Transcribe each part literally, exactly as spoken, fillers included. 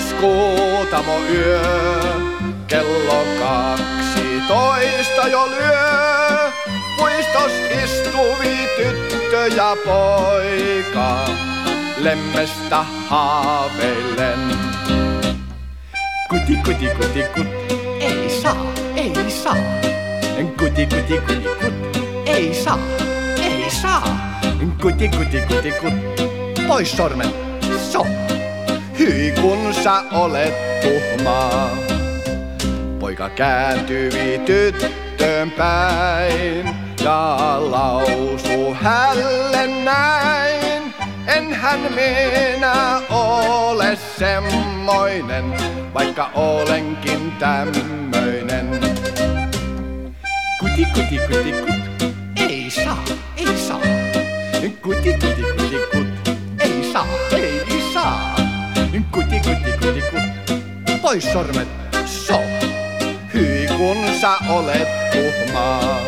Kuutamo yö, kello kaksitoista jo lyö. Puistos istuvi tyttö ja poika, lemmestä haaveillen. Kuti, kuti, kuti, kut, ei saa, ei saa. Kuti, kuti, kuti, kut, ei saa, ei saa. Kuti, kuti, kuti, kut, pois sormen, so. Hyi kun sä olet tuhmaa. Poika kääntyi tyttöön päin ja lausuu hälle näin. Enhän minä ole semmoinen, vaikka olenkin tämmöinen. Kuti, kuti, kuti, kut, ei saa, ei saa. Kuti, kuti, kuti, kut, ei saa, ei saa. Kuti, kuti, kuti, kut, pois sormet, so. Hyi kun sä olet tuhmaa.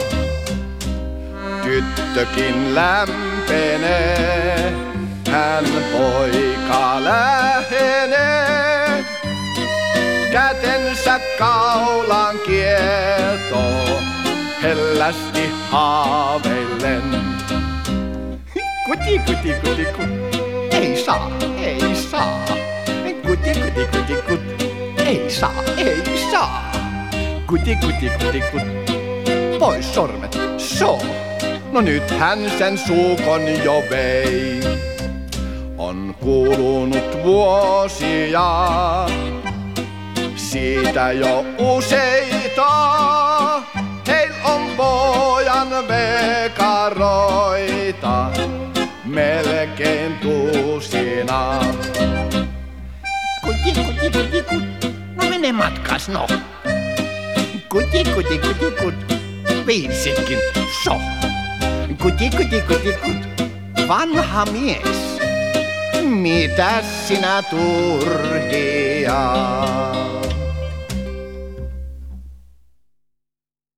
Tyttökin lämpenee, hän poika lähenee. Kätensä kaulan kietoo, hellästi haaveillen. Kuti, kuti, kuti, kut, ei saa, ei saa. Kuti, kuti, kuti, kut, ei saa, ei saa. Kuti, kuti, kuti, kut, pois sormet, so. No nyt hän sen suukon jo vei. On kulunut vuosia, siitä jo useita. Heil on pojan vekaroita, melkein tusina. Kuti, kuti, kuti, kut, no mene matkas, no. Kuti, kuti, kuti, kut, viisitkin, so. Kuti, kuti, kuti, kut, vanha mies, mitä sinä turhia?